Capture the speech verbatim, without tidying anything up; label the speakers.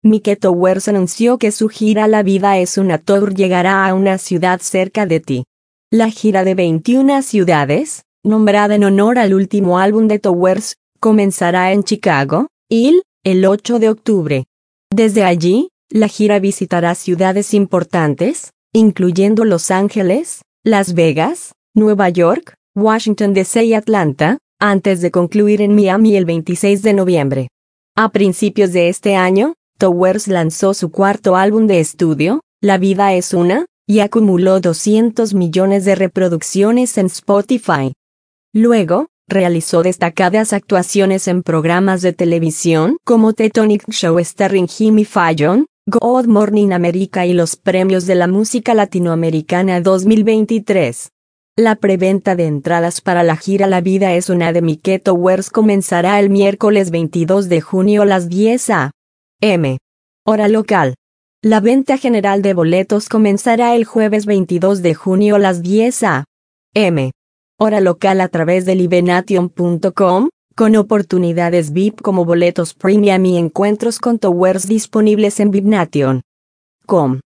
Speaker 1: Mickey Towers anunció que su gira La Vida es una tour llegará a una ciudad cerca de ti. La gira de veintiuna ciudades, nombrada en honor al último álbum de Towers, comenzará en Chicago, Ill, el ocho de octubre. Desde allí, la gira visitará ciudades importantes, incluyendo Los Ángeles, Las Vegas, Nueva York, Washington D C y Atlanta, antes de concluir en Miami el veintiséis de noviembre. A principios de este año, Towers lanzó su cuarto álbum de estudio, La Vida es una, y acumuló doscientos millones de reproducciones en Spotify. Luego, realizó destacadas actuaciones en programas de televisión como The Tonight Show starring Jimmy Fallon, Good Morning America y los Premios de la Música Latinoamericana dos mil veintitrés. La preventa de entradas para la gira La Vida es una de Mickey Towers comenzará el miércoles veintidós de junio a las diez a eme hora local. La venta general de boletos comenzará el jueves veintidós de junio a las diez a eme hora local a través de livenation punto com, con oportunidades V I P como boletos premium y encuentros con Towers disponibles en livenation punto com.